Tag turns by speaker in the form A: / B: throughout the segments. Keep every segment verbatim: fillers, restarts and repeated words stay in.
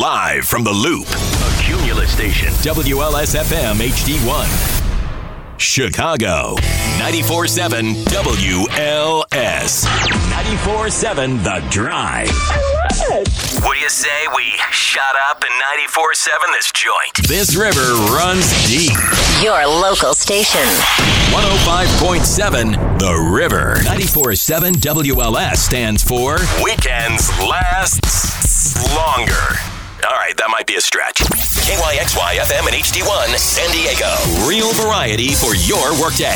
A: Live from the Loop, a Cumulus station. W L S F M H D one. Chicago. ninety-four seven W L S. ninety-four seven The Drive. What do you say we shut up in ninety-four seven this joint? This river runs deep.
B: Your local station.
A: one oh five point seven The River. ninety-four seven W L S stands for Weekends Lasts Longer. All right, that might be a stretch. K Y X Y F M and H D one, San Diego. Real variety for your workday.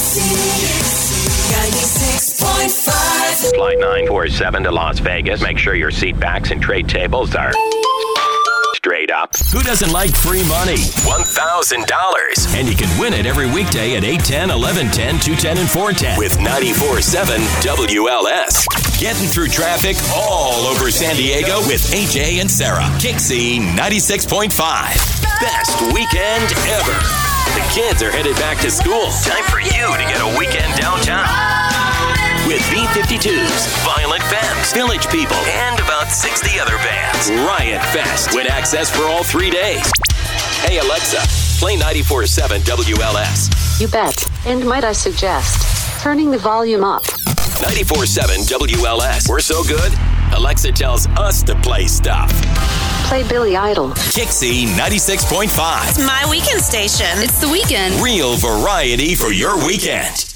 A: ninety-six point five. Flight nine four seven to Las Vegas. Make sure your seat backs and tray tables are straight up. Who doesn't like free money? one thousand dollars. And you can win it every weekday at eight ten, eleven ten, two ten, and four ten with ninety-four seven W L S. Getting through traffic all over San Diego with A J and Sarah. Kixie ninety-six point five. Best weekend ever. The kids are headed back to school. Time for you to get a weekend downtown. With B fifty-twos, Violent Femmes, Village People, and about sixty other bands. Riot Fest with access for all three days. Hey Alexa, play ninety-four seven W L S.
C: You bet. And might I suggest turning the volume up?
A: ninety-four seven W L S. We're so good, Alexa tells us to play stuff.
C: Play Billy Idol.
A: Kixie ninety-six point five.
D: It's my weekend station.
E: It's the weekend.
A: Real variety for your weekend.